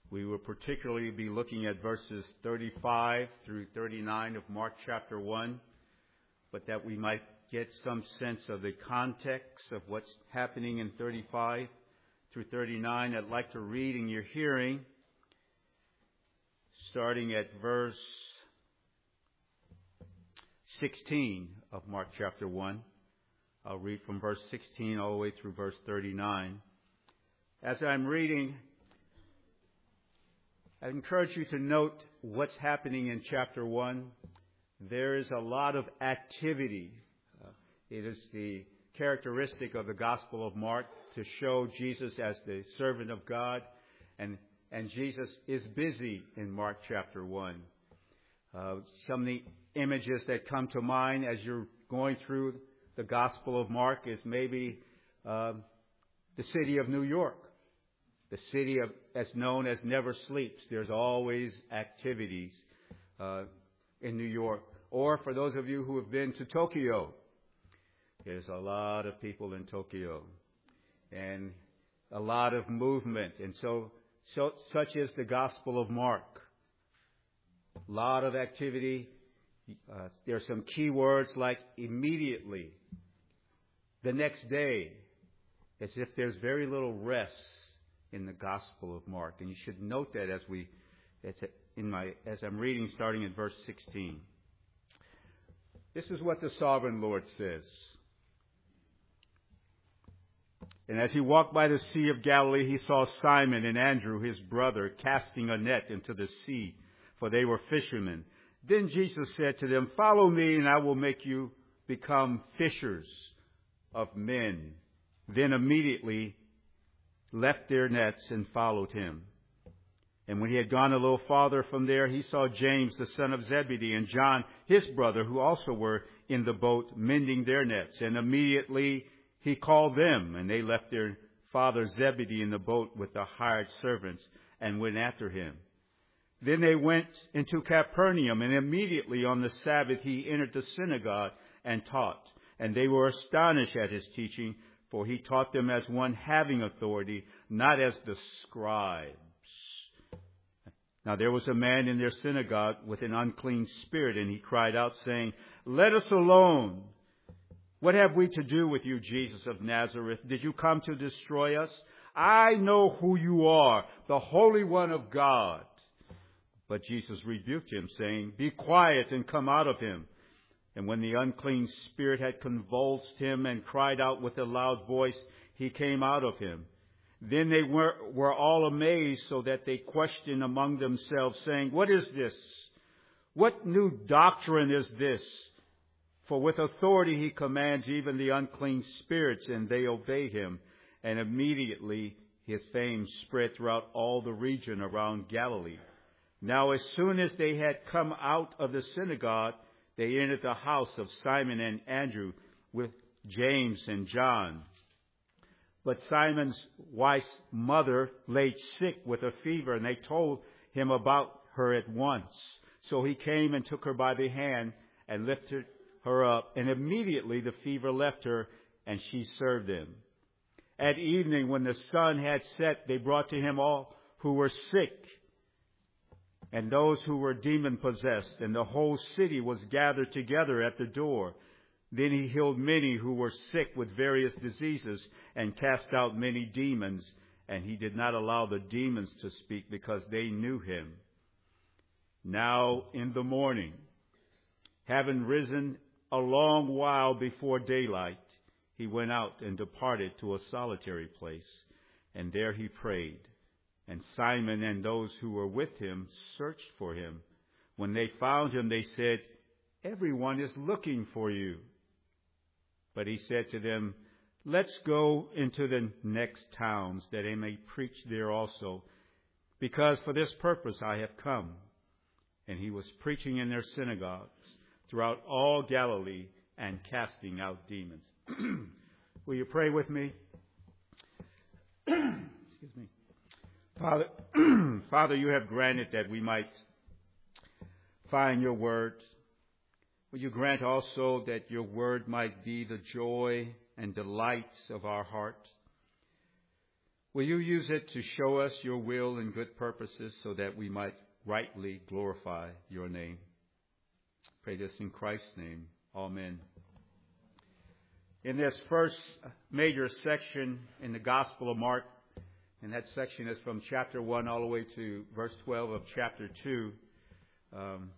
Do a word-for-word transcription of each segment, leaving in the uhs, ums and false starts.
We will particularly be looking at verses thirty-five through thirty-nine of Mark chapter one, but that we might get some sense of the context of what's happening in thirty-five through thirty-nine, I'd like to read in your hearing, starting at verse sixteen of Mark chapter one. I'll read from verse sixteen all the way through verse thirty-nine. As I'm reading, I encourage you to note what's happening in chapter one. There is a lot of activity. Uh, it is the characteristic of the Gospel of Mark to show Jesus as the servant of God. And, and Jesus is busy in Mark chapter one. Uh, some of the images that come to mind as you're going through the Gospel of Mark is maybe uh, the city of New York. The city of, as known as never sleeps. There's always activities uh, in New York. Or for those of you who have been to Tokyo, there's a lot of people in Tokyo and a lot of movement. And so, so such is the Gospel of Mark. A lot of activity. Uh, there's some key words like immediately, the next day, as if there's very little rest in the Gospel of Mark. And you should note that as we, it's in my, as I'm reading starting at verse sixteen. This is what the sovereign Lord says. And as he walked by the Sea of Galilee, he saw Simon and Andrew, his brother, casting a net into the sea, for they were fishermen. Then Jesus said to them, "Follow me, and I will make you become fishers of men." Then immediately left their nets and followed him. And when he had gone a little farther from there, he saw James, the son of Zebedee, and John, his brother, who also were in the boat mending their nets. And immediately he called them, and they left their father Zebedee in the boat with the hired servants and went after him. Then they went into Capernaum, and immediately on the Sabbath he entered the synagogue and taught. And they were astonished at his teaching, for he taught them as one having authority, not as the scribes. Now there was a man in their synagogue with an unclean spirit, and he cried out, saying, "Let us alone. What have we to do with you, Jesus of Nazareth? Did you come to destroy us? I know who you are, the Holy One of God." But Jesus rebuked him, saying, "Be quiet and come out of him." And when the unclean spirit had convulsed him and cried out with a loud voice, he came out of him. Then they were, were all amazed, so that they questioned among themselves, saying, "What is this? What new doctrine is this? For with authority he commands even the unclean spirits, and they obey him." And immediately his fame spread throughout all the region around Galilee. Now as soon as they had come out of the synagogue, they entered the house of Simon and Andrew with James and John. But Simon's wife's mother lay sick with a fever, and they told him about her at once. So he came and took her by the hand and lifted her up, and immediately the fever left her, and she served them. At evening, when the sun had set, they brought to him all who were sick and those who were demon-possessed, and the whole city was gathered together at the door. Then he healed many who were sick with various diseases and cast out many demons, and he did not allow the demons to speak because they knew him. Now in the morning, having risen a long while before daylight, he went out and departed to a solitary place, and there he prayed. And Simon and those who were with him searched for him. When they found him, they said, "Everyone is looking for you." But he said to them, "Let's go into the next towns, that I may preach there also, because for this purpose I have come." And he was preaching in their synagogues throughout all Galilee and casting out demons. Will you pray with me? Excuse me. Father, Father, you have granted that we might find your word. Will you grant also that your word might be the joy and delights of our heart? Will you use it to show us your will and good purposes so that we might rightly glorify your name? Pray this in Christ's name. Amen. In this first major section in the Gospel of Mark, and that section is from chapter one all the way to verse twelve of chapter two, um,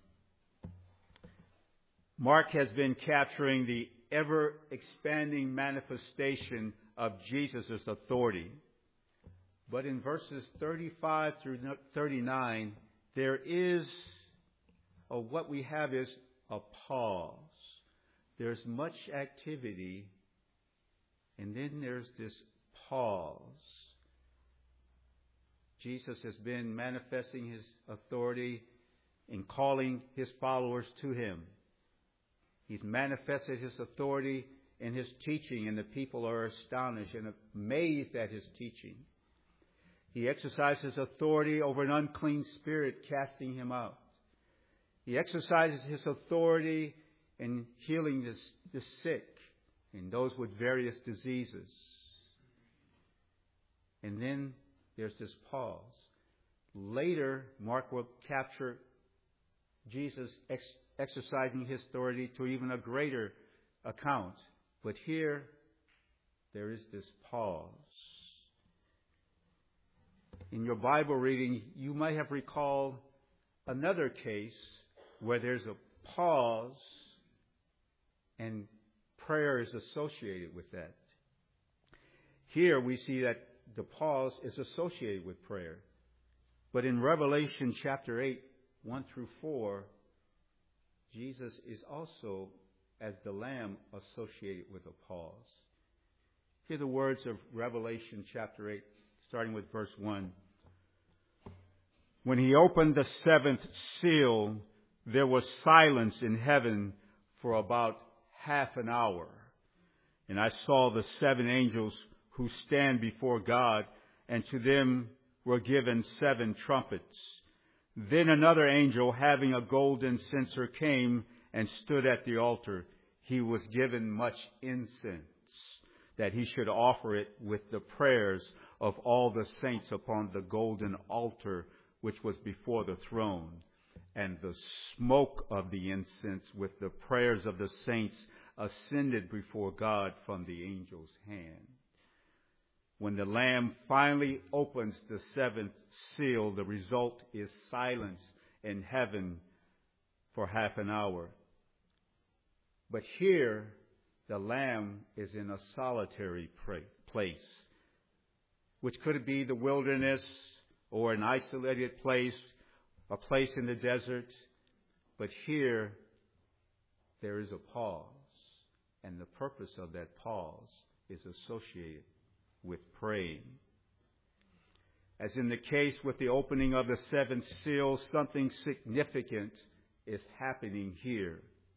Mark has been capturing the ever-expanding manifestation of Jesus' authority. But in verses thirty-five through thirty-nine, there is, or what we have is a pause. There's much activity, and then there's this pause. Jesus has been manifesting his authority and calling his followers to him. He's manifested his authority in his teaching, and the people are astonished and amazed at his teaching. He exercises authority over an unclean spirit, casting him out. He exercises his authority in healing the, the sick and those with various diseases. And then there's this pause. Later, Mark will capture Jesus ex- exercising his authority to even a greater account. But here, there is this pause. In your Bible reading, you might have recalled another case where there's a pause and prayer is associated with that. Here we see that the pause is associated with prayer. But in Revelation chapter eight, one through four, Jesus is also, as the Lamb, associated with a pause. Hear the words of Revelation chapter eight, starting with verse one. When he opened the seventh seal, there was silence in heaven for about half an hour. And I saw the seven angels who stand before God, and to them were given seven trumpets. Then another angel, having a golden censer, came and stood at the altar. He was given much incense, that he should offer it with the prayers of all the saints upon the golden altar which was before the throne. And the smoke of the incense with the prayers of the saints ascended before God from the angel's hand. When the Lamb finally opens the seventh seal, the result is silence in heaven for half an hour. But here, the Lamb is in a solitary place, which could be the wilderness or an isolated place, a place in the desert. But here, there is a pause. And the purpose of that pause is associated with praying. As in the case with the opening of the seventh seal, something significant is happening here.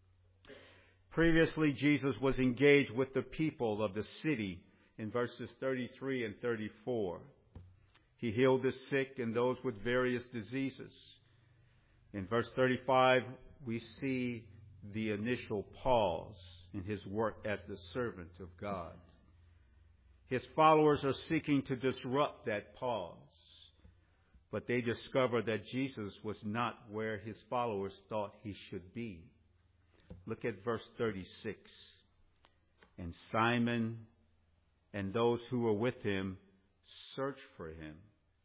Previously, Jesus was engaged with the people of the city in verses thirty-three and thirty-four. He healed the sick and those with various diseases. In verse thirty-five, we see the initial pause in his work as the servant of God. His followers are seeking to disrupt that pause, but they discover that Jesus was not where his followers thought he should be. Look at verse thirty-six. And Simon and those who were with him searched for him.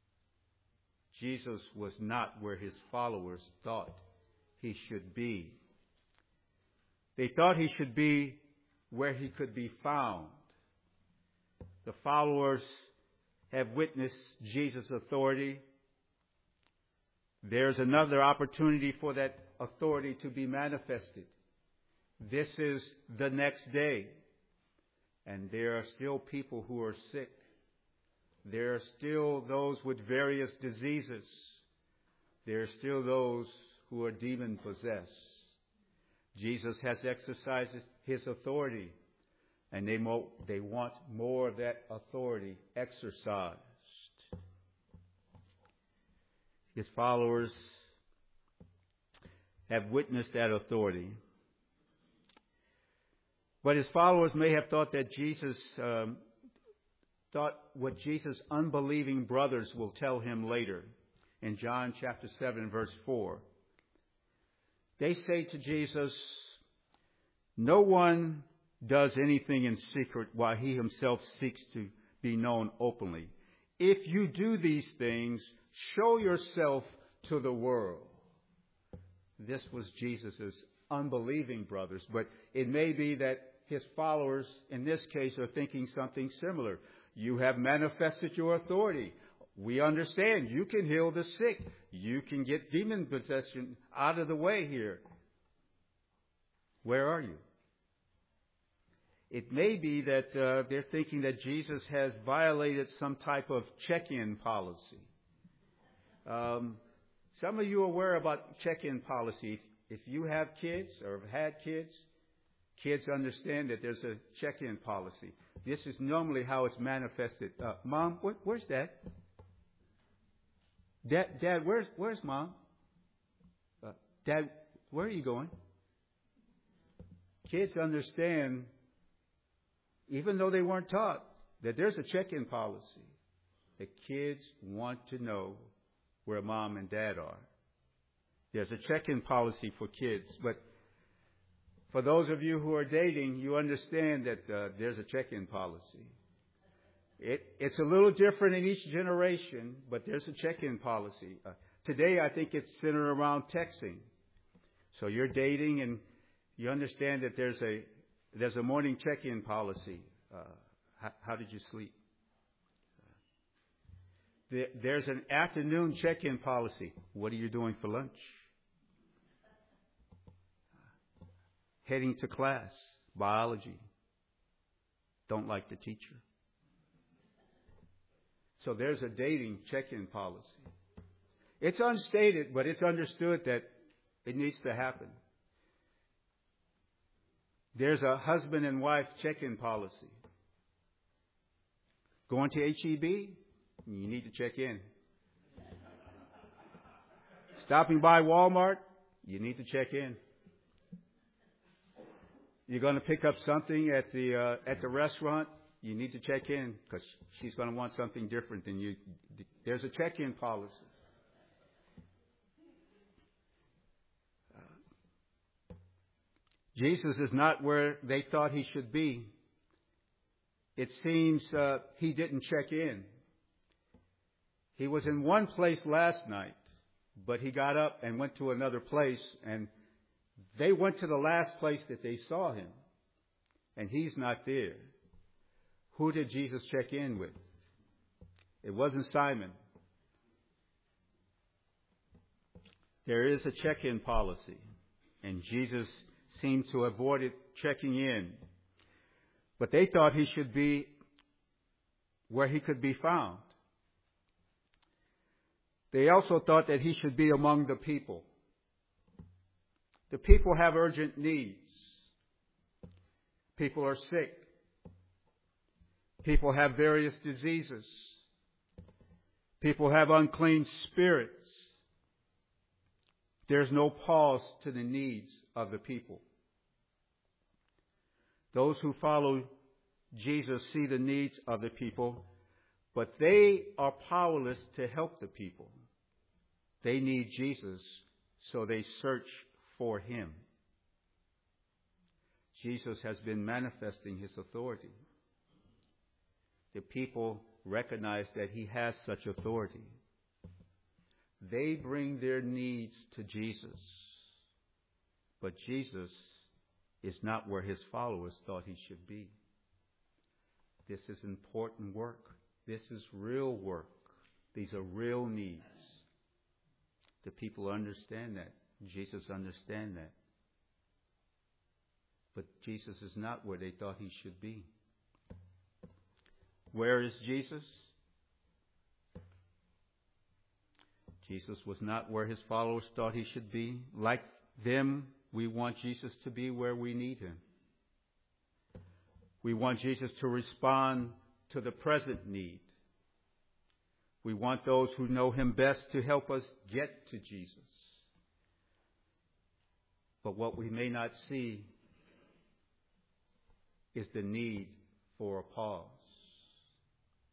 Jesus was not where his followers thought he should be. They thought he should be where he could be found. The followers have witnessed Jesus' authority. There's another opportunity for that authority to be manifested. This is the next day. And there are still people who are sick. There are still those with various diseases. There are still those who are demon-possessed. Jesus has exercised his authority, and they, mo- they want more of that authority exercised. His followers have witnessed that authority. But his followers may have thought that Jesus um, thought what Jesus' unbelieving brothers will tell him later in John chapter seven, verse four. They say to Jesus, "No one does anything in secret while he himself seeks to be known openly. If you do these things, show yourself to the world." This was Jesus' unbelieving brothers, but it may be that his followers in this case are thinking something similar. You have manifested your authority. We understand you can heal the sick. You can get demon possession out of the way here. Where are you? It may be that uh, they're thinking that Jesus has violated some type of check-in policy. Um, some of you are aware about check-in policy. If you have kids or have had kids, kids understand that there's a check-in policy. This is normally how it's manifested. Uh, Mom, where, where's Dad? Dad, Dad, where's where's Mom? Uh, Dad, where are you going? Kids understand, even though they weren't taught, that there's a check-in policy. The kids want to know where Mom and Dad are. There's a check-in policy for kids, but for those of you who are dating, you understand that uh, there's a check-in policy. It, it's a little different in each generation, but there's a check-in policy. Uh, today, I think it's centered around texting. So you're dating, and you understand that there's a there's a morning check-in policy. Uh, how, how did you sleep? There, there's an afternoon check-in policy. What are you doing for lunch? Heading to class, biology. Don't like the teacher. So there's a dating check-in policy. It's unstated, but it's understood that it needs to happen. There's a husband and wife check-in policy. Going to H E B? You need to check in. Stopping by Walmart? You need to check in. You're going to pick up something at the uh, at the restaurant? You need to check in because she's going to want something different than you. There's a check-in policy. Uh, Jesus is not where they thought he should be. It seems uh, he didn't check in. He was in one place last night, but he got up and went to another place, and they went to the last place that they saw him, and he's not there. Who did Jesus check in with? It wasn't Simon. There is a check-in policy, and Jesus seemed to avoid it checking in. But they thought he should be where he could be found. They also thought that he should be among the people. The people have urgent needs. People are sick. People have various diseases. People have unclean spirits. There's no pause to the needs of the people. Those who follow Jesus see the needs of the people, but they are powerless to help the people. They need Jesus, so they search for him. Jesus has been manifesting his authority. The people recognize that he has such authority. They bring their needs to Jesus, but Jesus is not where his followers thought he should be. This is important work. This is real work. These are real needs. The people understand that. Jesus understands that. But Jesus is not where they thought he should be. Where is Jesus? Jesus was not where his followers thought he should be. Like them, we want Jesus to be where we need him. We want Jesus to respond to the present need. We want those who know him best to help us get to Jesus. But what we may not see is the need for a pause.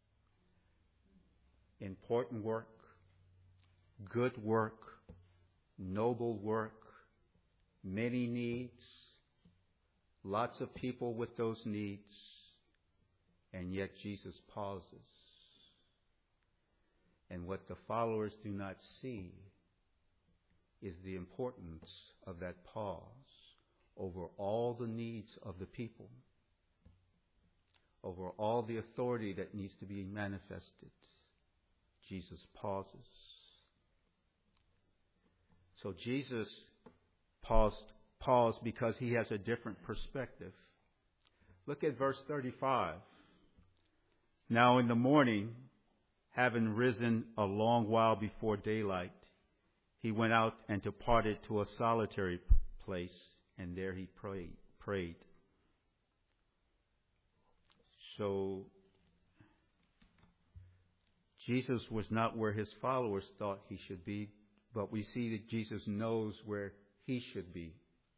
important work, good work, noble work, many needs, lots of people with those needs, and yet Jesus pauses. And what the followers do not see is the importance of that pause over all the needs of the people, over all the authority that needs to be manifested. Jesus pauses. So Jesus paused, paused because he has a different perspective. Look at verse thirty-five. Now in the morning, having risen a long while before daylight, he went out and departed to a solitary place, and there he prayed. prayed. So Jesus was not where his followers thought he should be, but we see that Jesus knows where he should be.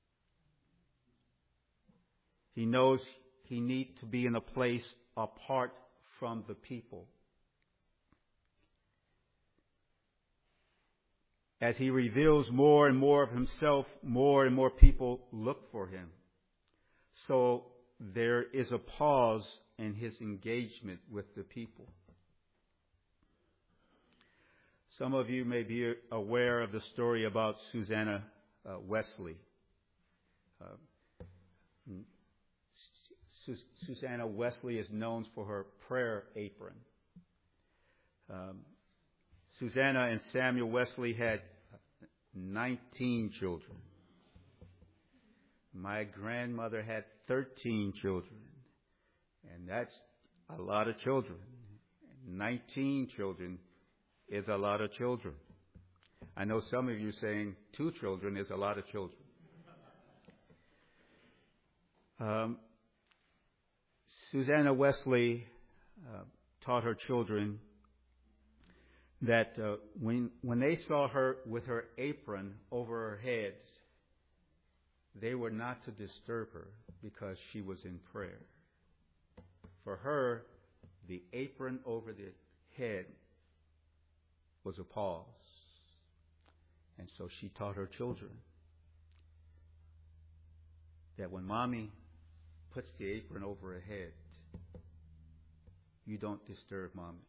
He knows he needs to be in a place apart from the people. As he reveals more and more of himself, more and more people look for him. So there is a pause in his engagement with the people. Some of you may be aware of the story about Susanna uh, Wesley. Uh, Su- Susanna Wesley is known for her prayer apron. Um, Susanna and Samuel Wesley had nineteen children. My grandmother had thirteen children. And that's a lot of children. nineteen children is a lot of children. I know some of you saying two children is a lot of children. Um, Susanna Wesley uh, taught her children that uh, when when they saw her with her apron over her head, they were not to disturb her because she was in prayer. For her, the apron over the head was a pause. And so she taught her children that when mommy puts the apron over her head, you don't disturb mommy.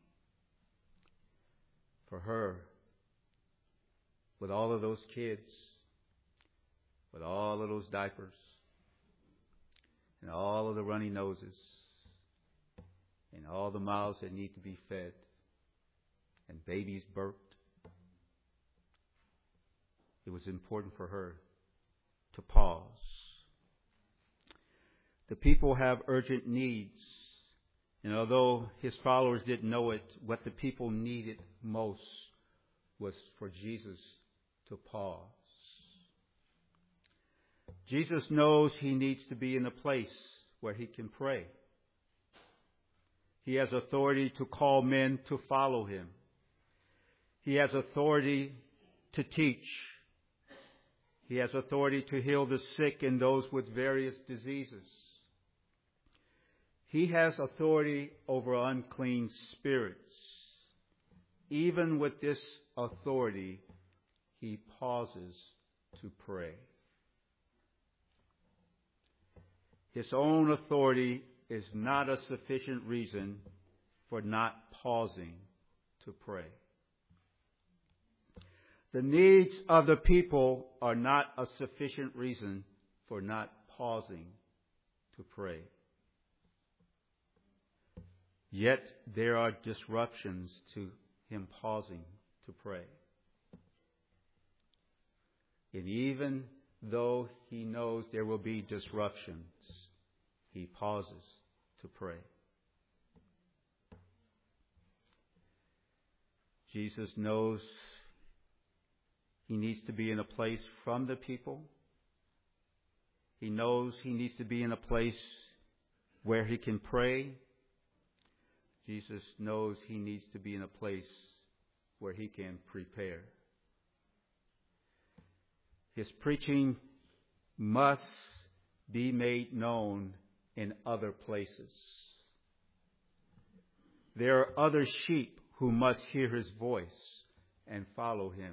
For her, with all of those kids, with all of those diapers, and all of the runny noses, and all the mouths that need to be fed, and babies burped, it was important for her to pause. The people have urgent needs, and although his followers didn't know it, what the people needed most was for Jesus to pause. Jesus knows he needs to be in a place where he can pray. He has authority to call men to follow him. He has authority to teach. He has authority to heal the sick and those with various diseases. He has authority over unclean spirits. Even with this authority, he pauses to pray. His own authority is not a sufficient reason for not pausing to pray. The needs of the people are not a sufficient reason for not pausing to pray. Yet there are disruptions to him pausing to pray. And even though he knows there will be disruptions, he pauses to pray. Jesus knows he needs to be in a place from the people. He knows he needs to be in a place where he can pray. Jesus knows he needs to be in a place where he can prepare. His preaching must be made known in other places. There are other sheep who must hear his voice and follow him.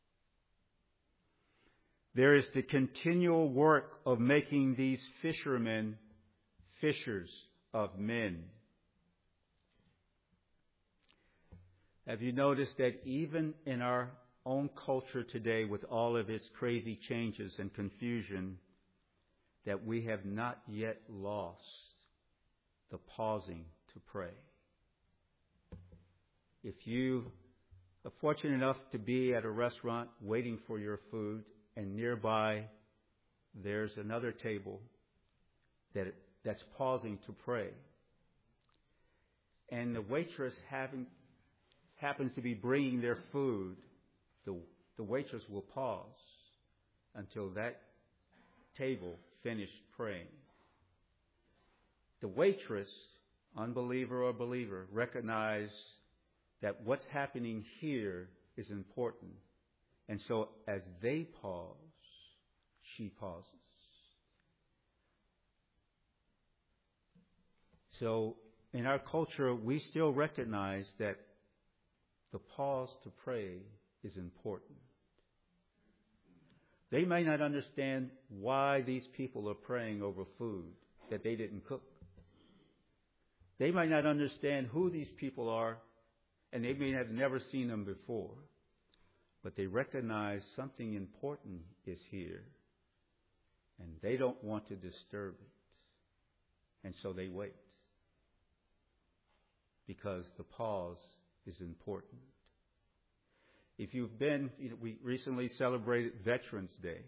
There is the continual work of making these fishermen fishers of men. Have you noticed that even in our own culture today, with all of its crazy changes and confusion, that we have not yet lost the pausing to pray? If you are fortunate enough to be at a restaurant waiting for your food, and nearby there's another table that that's pausing to pray, and the waitress having, happens to be bringing their food, the, the waitress will pause until that table finished praying. The waitress, unbeliever or believer, recognize that what's happening here is important. And so as they pause, she pauses. So in our culture, we still recognize that the pause to pray is important. They may not understand why these people are praying over food that they didn't cook. They might not understand who these people are, and they may have never seen them before. But they recognize something important is here, and they don't want to disturb it. And so they wait, because the pause is important. If you've been, you know, we recently celebrated Veterans Day.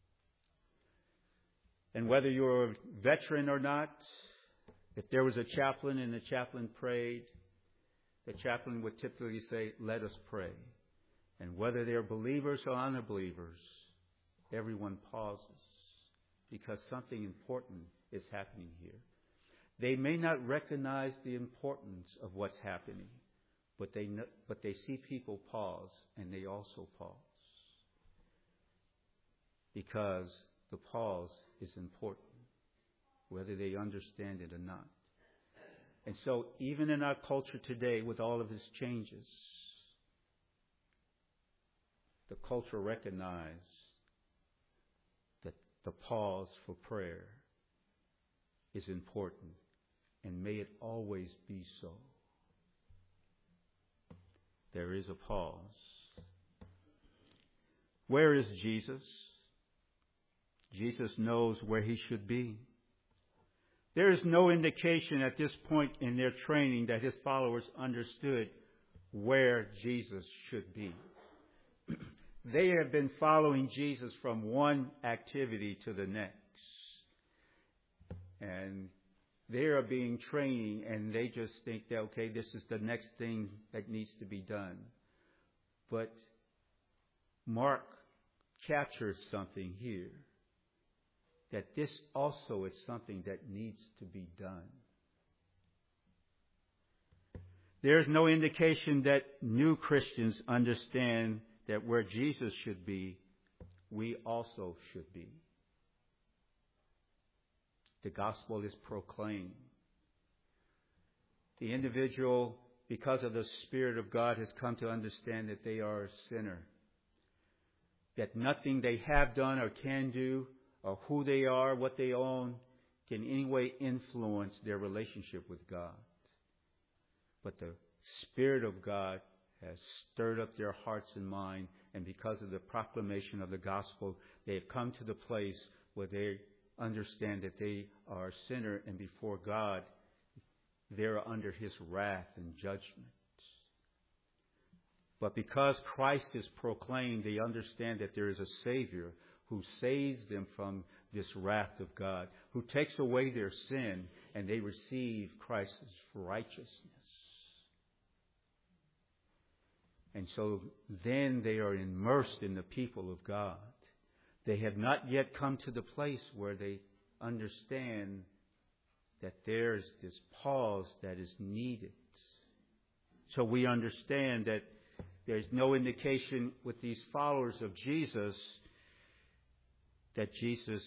And whether you're a veteran or not, if there was a chaplain and the chaplain prayed, the chaplain would typically say, "Let us pray." And whether they're believers or unbelievers, everyone pauses, because something important is happening here. They may not recognize the importance of what's happening, but they know, but they see people pause, and they also pause, because the pause is important, whether they understand it or not. And so even in our culture today, with all of its changes, the culture recognizes that the pause for prayer is important, and may it always be so. There is a pause. Where is Jesus? Jesus knows where he should be. There is no indication at this point in their training that his followers understood where Jesus should be. They have been following Jesus from one activity to the next. And they are being trained, and they just think that, okay, this is the next thing that needs to be done. But Mark captures something here, that this also is something that needs to be done. There is no indication that new Christians understand that where Jesus should be, we also should be. The gospel is proclaimed. The individual, because of the Spirit of God, has come to understand that they are a sinner, that nothing they have done or can do, or who they are, what they own, can in any way influence their relationship with God. But the Spirit of God has stirred up their hearts and mind, and because of the proclamation of the gospel, they have come to the place where they understand that they are a sinner, and before God, they're under his wrath and judgment. But because Christ is proclaimed, they understand that there is a Savior who saves them from this wrath of God, who takes away their sin, and they receive Christ's righteousness. And so then they are immersed in the people of God. They have not yet come to the place where they understand that there's this pause that is needed. So we understand that there's no indication with these followers of Jesus that Jesus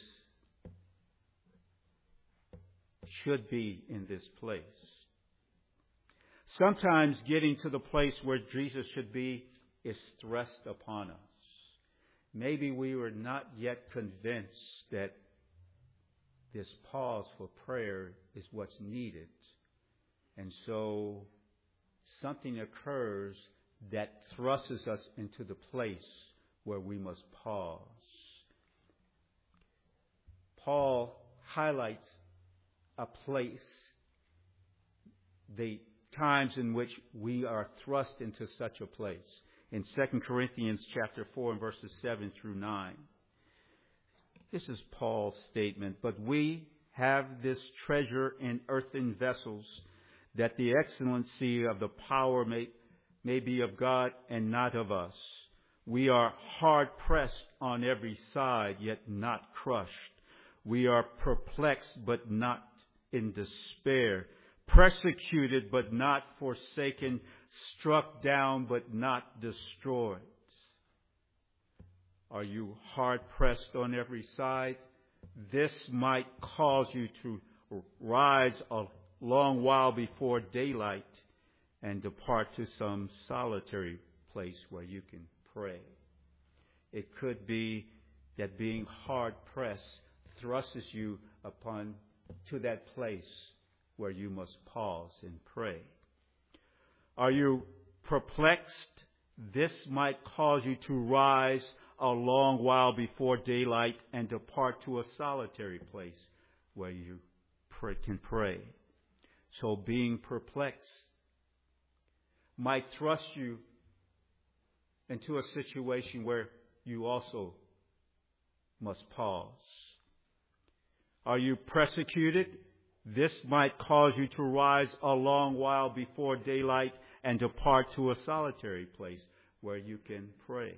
should be in this place. Sometimes getting to the place where Jesus should be is thrust upon us. Maybe we were not yet convinced that this pause for prayer is what's needed. And so something occurs that thrusts us into the place where we must pause. Paul highlights a place, the times in which we are thrust into such a place. In Second Corinthians chapter four and verses seven through nine. This is Paul's statement. But we have this treasure in earthen vessels, that the excellency of the power may, may be of God and not of us. We are hard pressed on every side, yet not crushed. We are perplexed, but not in despair. Persecuted, but not forsaken. Struck down, but not destroyed. Are you hard pressed on every side? This might cause you to rise a long while before daylight and depart to some solitary place where you can pray. It could be that being hard pressed thrusts you upon to that place where you must pause and pray. Are you perplexed? This might cause you to rise a long while before daylight and depart to a solitary place where you pray, can pray. So being perplexed might thrust you into a situation where you also must pause. Are you persecuted? This might cause you to rise a long while before daylight and depart to a solitary place where you can pray.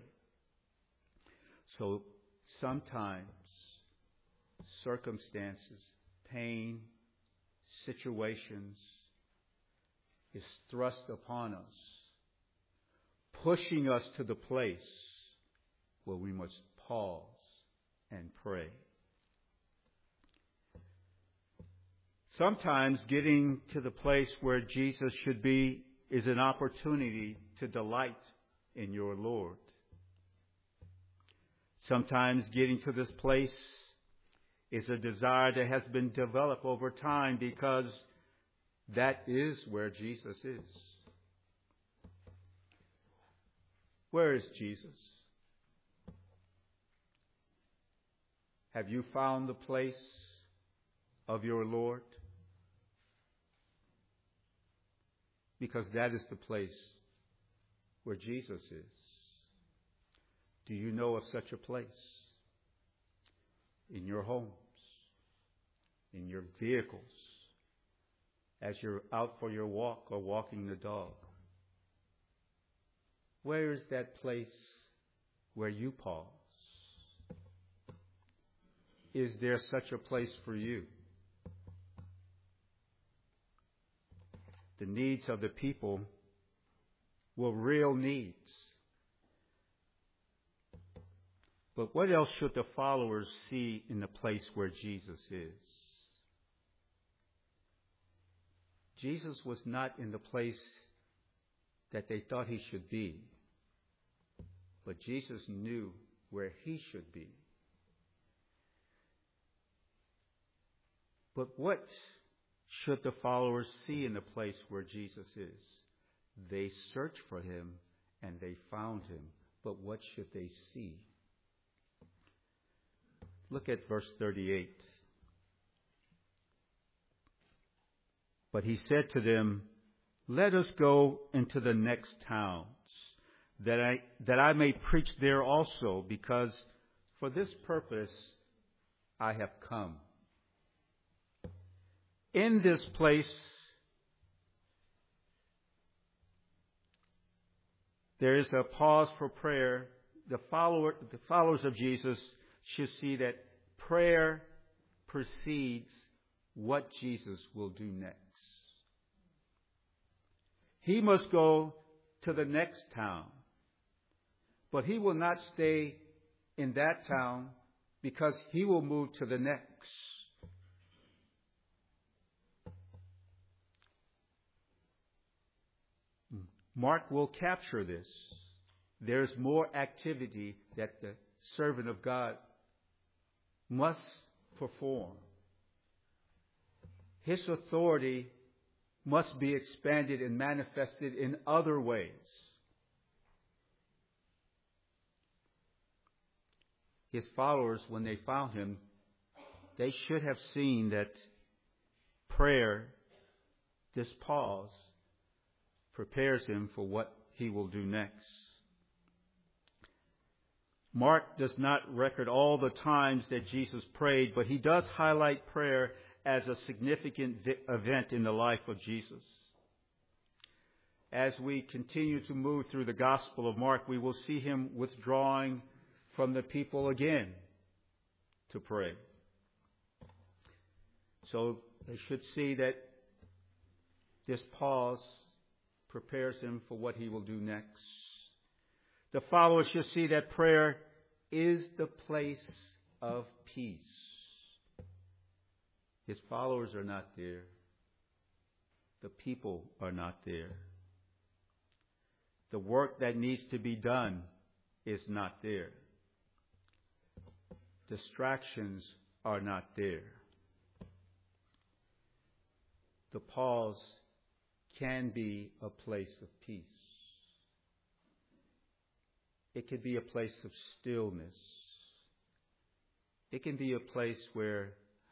So sometimes circumstances, pain, situations is thrust upon us, pushing us to the place where we must pause and pray. Sometimes getting to the place where Jesus should be is an opportunity to delight in your Lord. Sometimes getting to this place is a desire that has been developed over time because that is where Jesus is. Where is Jesus? Have you found the place of your Lord? Because that is the place where Jesus is. Do you know of such a place? In your homes, in your vehicles, as you're out for your walk or walking the dog. Where is that place where you pause? Is there such a place for you? The needs of the people were real needs. But what else should the followers see in the place where Jesus is? Jesus was not in the place that they thought he should be, but Jesus knew where he should be. But what should the followers see in the place where Jesus is? They searched for him and they found him. But what should they see? Look at verse thirty-eight. But he said to them, "Let us go into the next towns, that I, that I may preach there also, because for this purpose I have come." In this place, there is a pause for prayer. The follower, the followers of Jesus should see that prayer precedes what Jesus will do next. He must go to the next town, but he will not stay in that town because he will move to the next. Mark will capture this. There's more activity that the servant of God must perform. His authority must be expanded and manifested in other ways. His followers, when they found him, they should have seen that prayer, this pause, prepares him for what he will do next. Mark does not record all the times that Jesus prayed, but he does highlight prayer as a significant event in the life of Jesus. As we continue to move through the Gospel of Mark, we will see him withdrawing from the people again to pray. So they should see that this pause prepares him for what he will do next. The followers should see that prayer is the place of peace. His followers are not there. The people are not there. The work that needs to be done is not there. Distractions are not there. The pause can be a place of peace. It can be a place of stillness. It can be a place where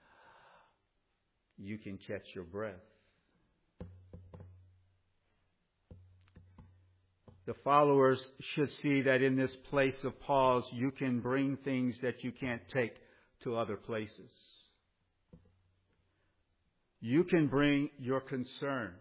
you can catch your breath. The followers should see that in this place of pause, you can bring things that you can't take to other places. You can bring your concerns.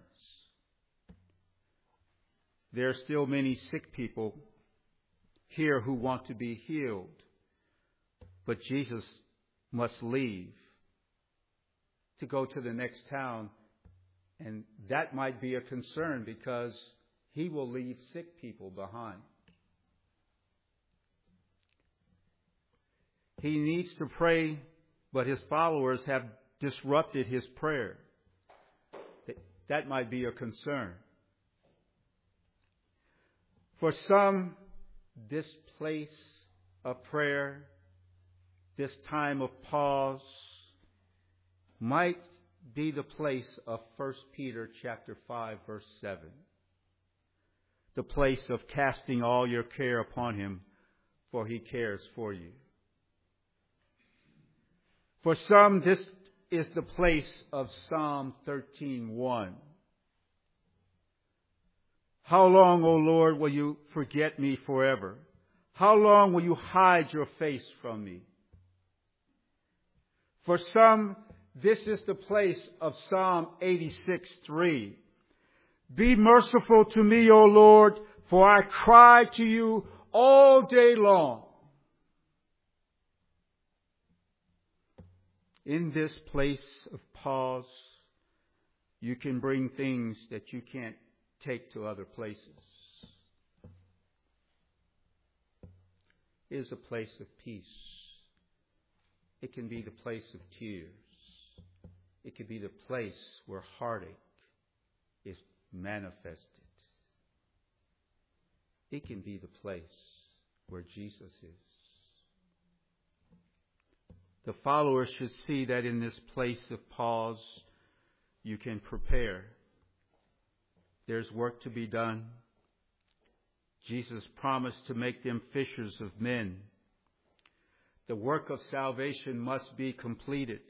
There are still many sick people here who want to be healed, but Jesus must leave to go to the next town, and that might be a concern because he will leave sick people behind. He needs to pray, but his followers have disrupted his prayer. That might be a concern. For some, this place of prayer, this time of pause, might be the place of First Peter chapter five, verse seven. The place of casting all your care upon him, for he cares for you. For some, this is the place of Psalm thirteen one. How long, O Lord, will you forget me forever? How long will you hide your face from me? For some, this is the place of Psalm eighty-six three. Be merciful to me, O Lord, for I cry to you all day long. In this place of pause, you can bring things that you can't take to other places. It is a place of peace. It can be the place of tears. It can be the place where heartache is manifested. It can be the place where Jesus is. The followers should see that in this place of pause, you can prepare. There's work to be done. Jesus promised to make them fishers of men. The work of salvation must be completed.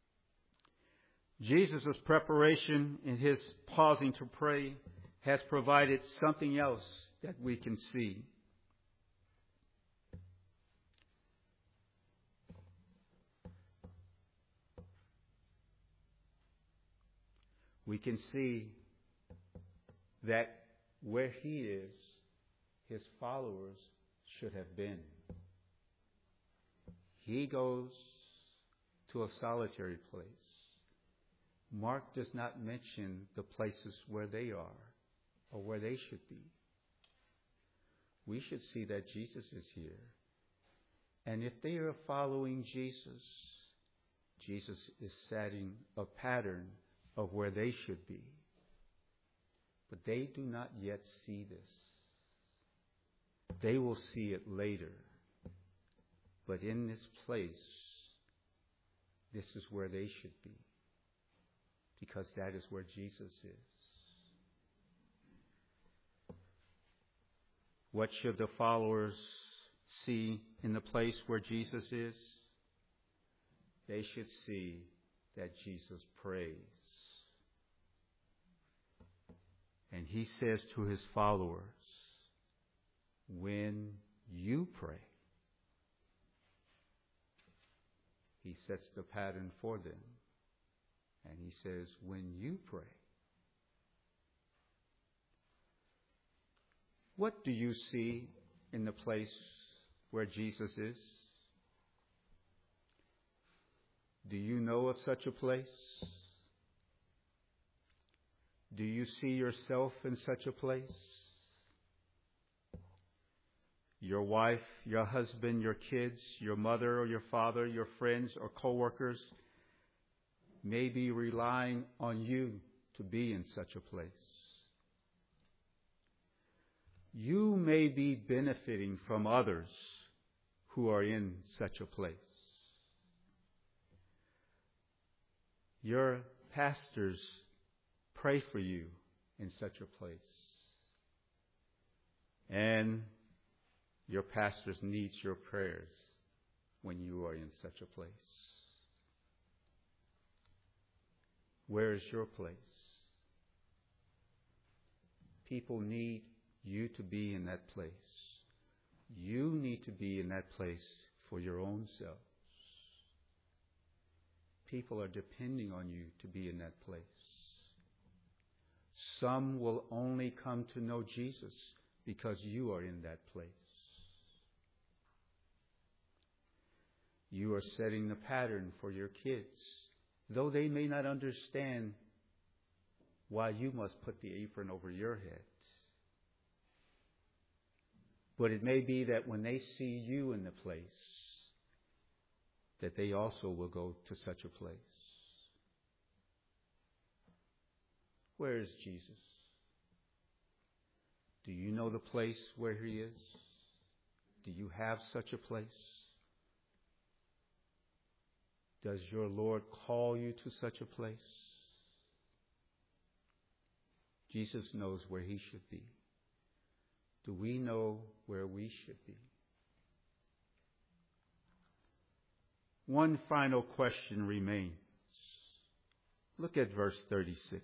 Jesus' preparation in his pausing to pray has provided something else that we can see. We can see that where he is, his followers should have been. He goes to a solitary place. Mark does not mention the places where they are or where they should be. We should see that Jesus is here. And if they are following Jesus, Jesus is setting a pattern of where they should be. But they do not yet see this. They will see it later. But in this place, this is where they should be. Because that is where Jesus is. What should the followers see in the place where Jesus is? They should see that Jesus prays. And he says to his followers, when you pray, he sets the pattern for them. And he says, when you pray, what do you see in the place where Jesus is? Do you know of such a place? Do you see yourself in such a place? Your wife, your husband, your kids, your mother or your father, your friends or co-workers may be relying on you to be in such a place. You may be benefiting from others who are in such a place. Your pastors pray for you in such a place. And your pastors need your prayers when you are in such a place. Where is your place? People need you to be in that place. You need to be in that place for your own selves. People are depending on you to be in that place. Some will only come to know Jesus because you are in that place. You are setting the pattern for your kids, though they may not understand why you must put the apron over your head. But it may be that when they see you in the place, that they also will go to such a place. Where is Jesus? Do you know the place where he is? Do you have such a place? Does your Lord call you to such a place? Jesus knows where he should be. Do we know where we should be? One final question remains. Look at verse thirty-six.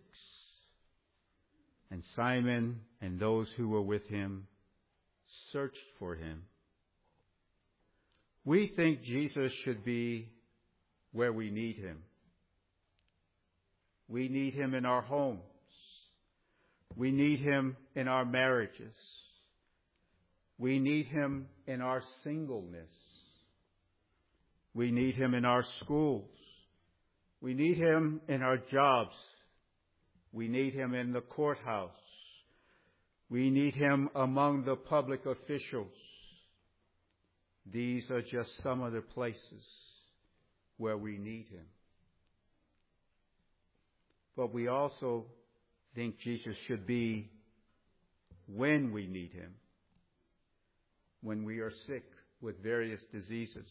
And Simon and those who were with him searched for him. We think Jesus should be where we need him. We need him in our homes. We need him in our marriages. We need him in our singleness. We need him in our schools. We need him in our jobs. We need him in the courthouse. We need him among the public officials. These are just some of the places where we need him. But we also think Jesus should be when we need him. When we are sick with various diseases.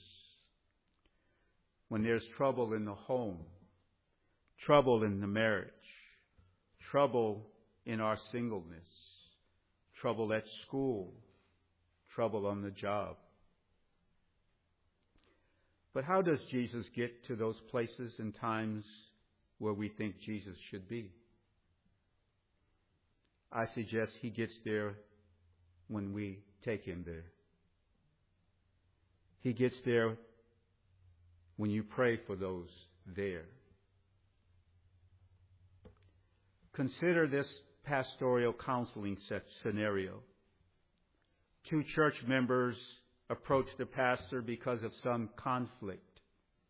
When there's trouble in the home. Trouble in the marriage. Trouble in our singleness. Trouble at school. Trouble on the job. But how does Jesus get to those places and times where we think Jesus should be? I suggest he gets there when we take him there. He gets there when you pray for those there. Consider this pastoral counseling set scenario. Two church members approach the pastor because of some conflict.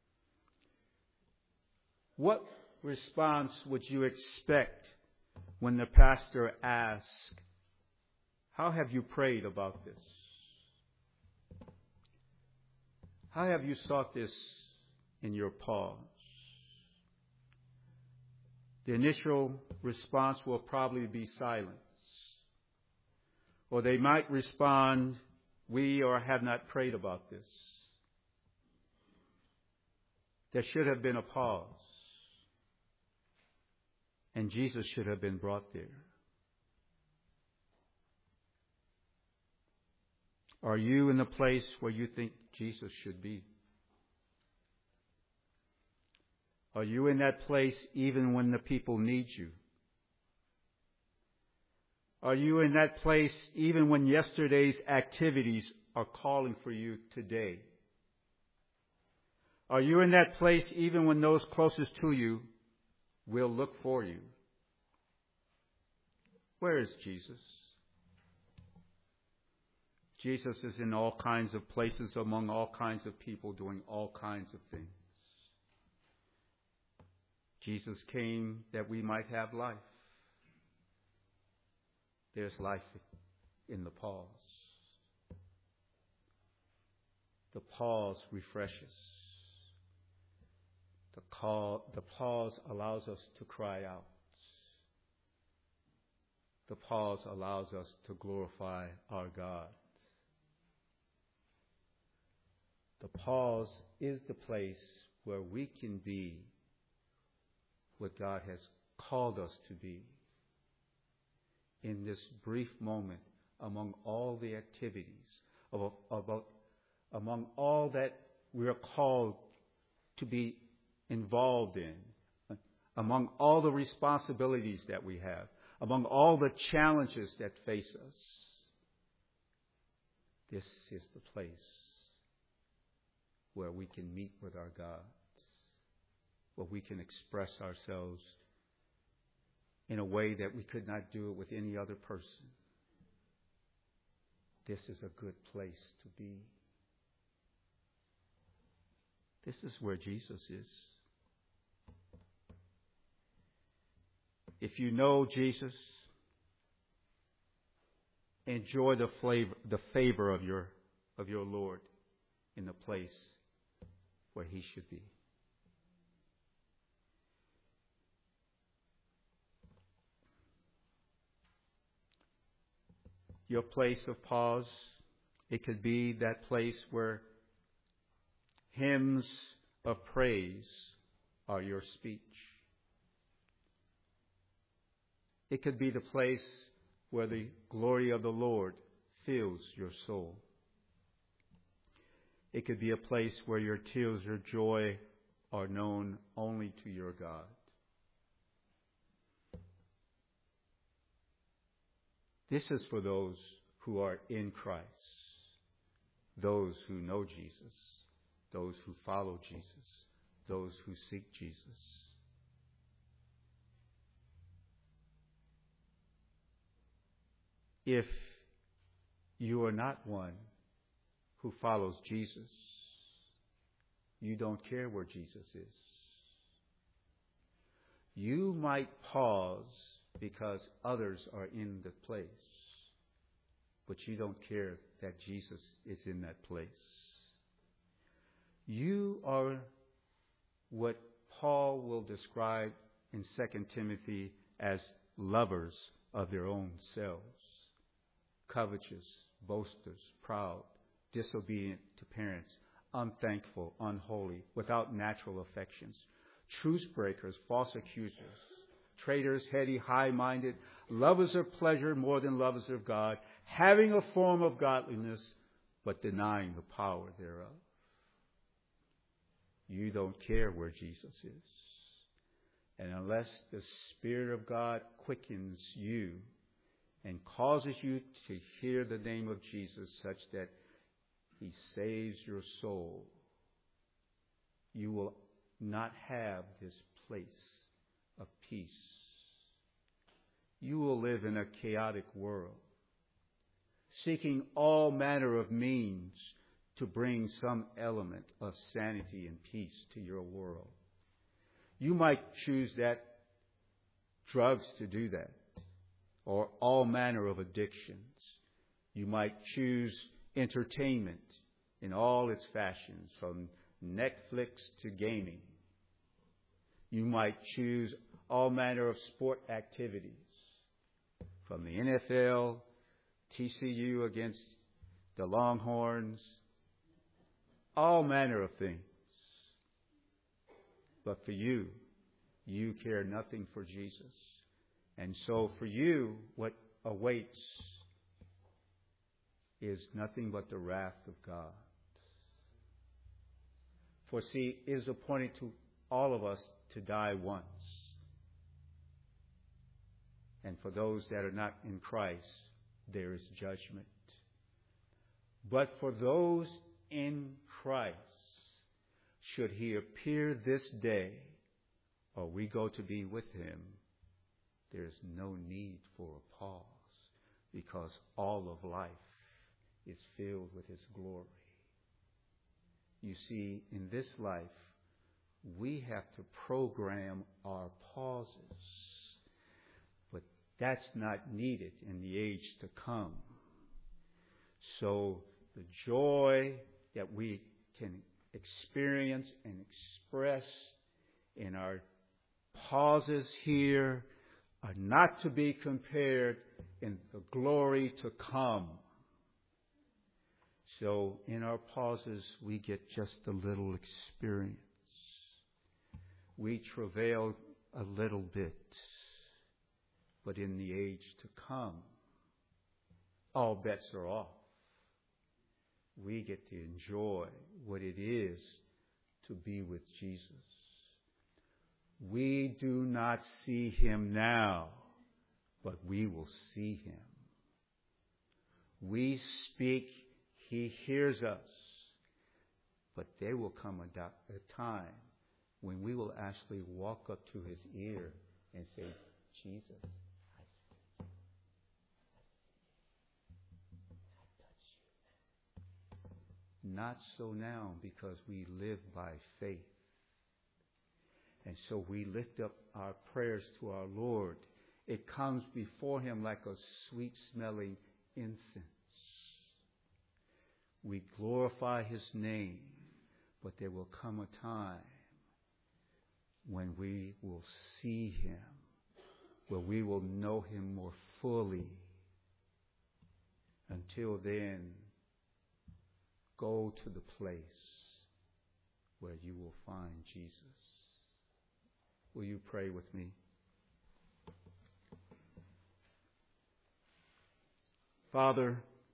What response would you expect when the pastor asks, how have you prayed about this? How have you sought this in your pause? The initial response will probably be silence. Or they might respond, we or have not prayed about this. There should have been a pause. And Jesus should have been brought there. Are you in the place where you think Jesus should be? Are you in that place even when the people need you? Are you in that place even when yesterday's activities are calling for you today? Are you in that place even when those closest to you will look for you? Where is Jesus? Jesus is in all kinds of places among all kinds of people doing all kinds of things. Jesus came that we might have life. There's life in the pause. The pause refreshes. The, call, the pause allows us to cry out. The pause allows us to glorify our God. The pause is the place where we can be what God has called us to be. In this brief moment, among all the activities, of, about, among all that we are called to be involved in, among all the responsibilities that we have, among all the challenges that face us, this is the place where we can meet with our God, where we can express ourselves in a way that we could not do it with any other person. This is a good place to be. This is where Jesus is. If you know Jesus, enjoy the flavor, the favor of your of your Lord in the place where he should be. Your place of pause, it could be that place where hymns of praise are your speech. It could be the place where the glory of the Lord fills your soul. It could be a place where your tears of joy are known only to your God. This is for those who are in Christ, those who know Jesus, those who follow Jesus, those who seek Jesus. If you are not one who follows Jesus, you don't care where Jesus is. You might pause because others are in the place, but you don't care that Jesus is in that place. You are what Paul will describe in Second Timothy as lovers of their own selves, covetous, boasters, proud, disobedient to parents, unthankful, unholy, without natural affections, truce breakers, false accusers, traitors, heady, high-minded, lovers of pleasure more than lovers of God, having a form of godliness, but denying the power thereof. You don't care where Jesus is. And unless the Spirit of God quickens you and causes you to hear the name of Jesus such that he saves your soul, you will not have this place of peace. You will live in a chaotic world, seeking all manner of means to bring some element of sanity and peace to your world. You might choose that drugs to do that, or all manner of addictions. You might choose entertainment in all its fashions, from Netflix to gaming. You might choose all manner of sport activities, from the N F L, T C U against the Longhorns, all manner of things. But for you, you care nothing for Jesus. And so for you, what awaits is nothing but the wrath of God. For see, it is appointed to all of us to die once. And for those that are not in Christ, there is judgment. But for those in Christ, should he appear this day, or we go to be with him, there is no need for a pause, because all of life is filled with his glory. You see, in this life, we have to program our pauses, but that's not needed in the age to come. So the joy that we can experience and express in our pauses here are not to be compared in the glory to come. So in our pauses, we get just a little experience. We travail a little bit. But in the age to come, all bets are off. We get to enjoy what it is to be with Jesus. We do not see him now, but we will see him. We speak, he hears us. But there will come a, do- a time when we will actually walk up to his ear and say, Jesus, I see. I touch you. Not so now, because we live by faith. And so we lift up our prayers to our Lord. It comes before him like a sweet-smelling incense. We glorify his name, but there will come a time when we will see him, where we will know him more fully. Until then, go to the place where you will find Jesus. Will you pray with me? Father,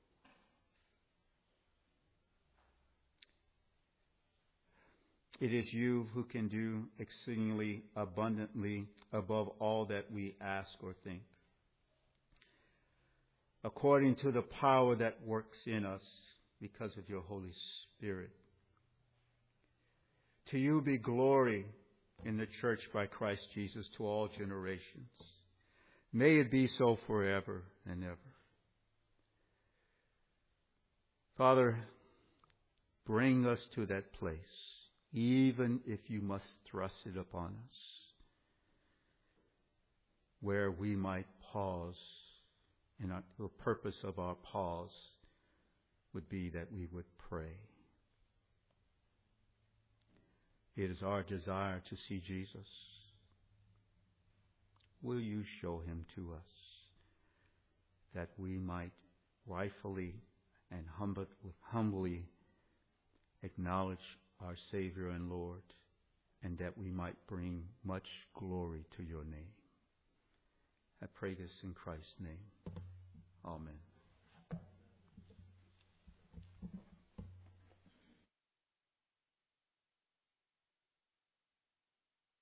it is you who can do exceedingly abundantly above all that we ask or think, according to the power that works in us because of your Holy Spirit. To you be glory in the church by Christ Jesus to all generations. May it be so forever and ever. Father, bring us to that place, even if you must thrust it upon us, where we might pause, and our, the purpose of our pause would be that we would pray. It is our desire to see Jesus. Will you show him to us, that we might rightfully and humble, humbly acknowledge our Savior and Lord, and that we might bring much glory to your name. I pray this in Christ's name. Amen.